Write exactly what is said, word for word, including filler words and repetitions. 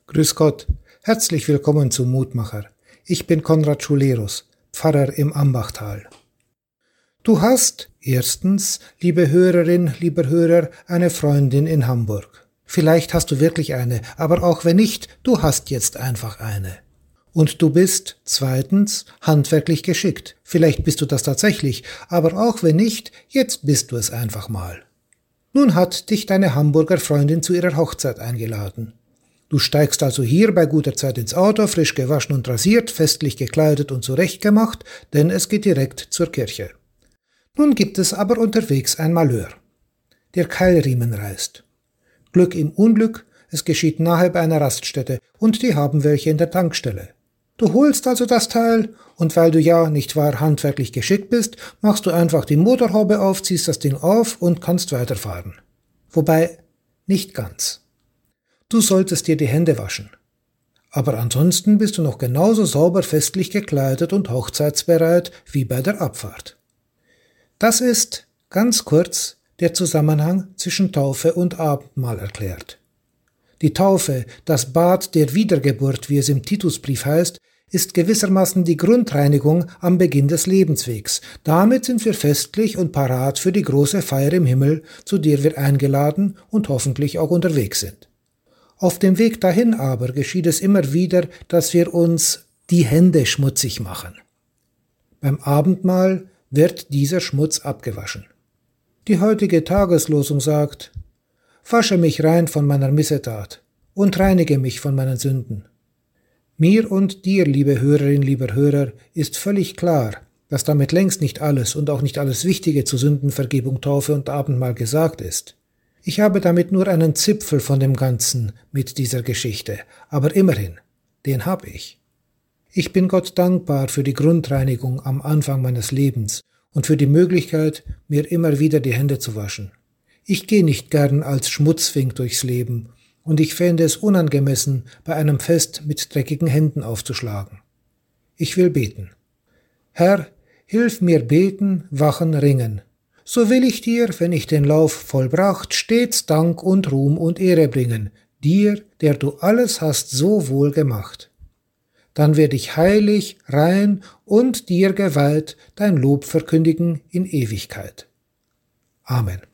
Grüß Gott, herzlich willkommen zum Mutmacher. Ich bin Konrad Schulerus, Pfarrer im Ambachtal. Du hast, erstens, liebe Hörerin, lieber Hörer, eine Freundin in Hamburg. Vielleicht hast du wirklich eine, aber auch wenn nicht, du hast jetzt einfach eine. Und du bist, zweitens, handwerklich geschickt. Vielleicht bist du das tatsächlich, aber auch wenn nicht, jetzt bist du es einfach mal. Nun hat dich deine Hamburger Freundin zu ihrer Hochzeit eingeladen. Du steigst also hier bei guter Zeit ins Auto, frisch gewaschen und rasiert, festlich gekleidet und zurechtgemacht, denn es geht direkt zur Kirche. Nun gibt es aber unterwegs ein Malheur. Der Keilriemen reißt. Glück im Unglück, es geschieht nahe bei einer Raststätte und die haben welche in der Tankstelle. Du holst also das Teil und weil du ja, nicht wahr, handwerklich geschickt bist, machst du einfach die Motorhaube auf, ziehst das Ding auf und kannst weiterfahren. Wobei, nicht ganz. Du solltest dir die Hände waschen. Aber ansonsten bist du noch genauso sauber festlich gekleidet und hochzeitsbereit wie bei der Abfahrt. Das ist, ganz kurz, der Zusammenhang zwischen Taufe und Abendmahl erklärt. Die Taufe, das Bad der Wiedergeburt, wie es im Titusbrief heißt, ist gewissermaßen die Grundreinigung am Beginn des Lebenswegs. Damit sind wir festlich und parat für die große Feier im Himmel, zu der wir eingeladen und hoffentlich auch unterwegs sind. Auf dem Weg dahin aber geschieht es immer wieder, dass wir uns die Hände schmutzig machen. Beim Abendmahl wird dieser Schmutz abgewaschen. Die heutige Tageslosung sagt: Wasche mich rein von meiner Missetat und reinige mich von meinen Sünden. Mir und dir, liebe Hörerin, lieber Hörer, ist völlig klar, dass damit längst nicht alles und auch nicht alles Wichtige zu Sündenvergebung, Taufe und Abendmahl gesagt ist. Ich habe damit nur einen Zipfel von dem Ganzen mit dieser Geschichte, aber immerhin, den habe ich. Ich bin Gott dankbar für die Grundreinigung am Anfang meines Lebens und für die Möglichkeit, mir immer wieder die Hände zu waschen. Ich gehe nicht gern als Schmutzfink durchs Leben und ich fände es unangemessen, bei einem Fest mit dreckigen Händen aufzuschlagen. Ich will beten. Herr, hilf mir beten, wachen, ringen. So will ich dir, wenn ich den Lauf vollbracht, stets Dank und Ruhm und Ehre bringen, dir, der du alles hast so wohl gemacht. Dann werde ich heilig, rein und dir geweiht dein Lob verkündigen in Ewigkeit. Amen.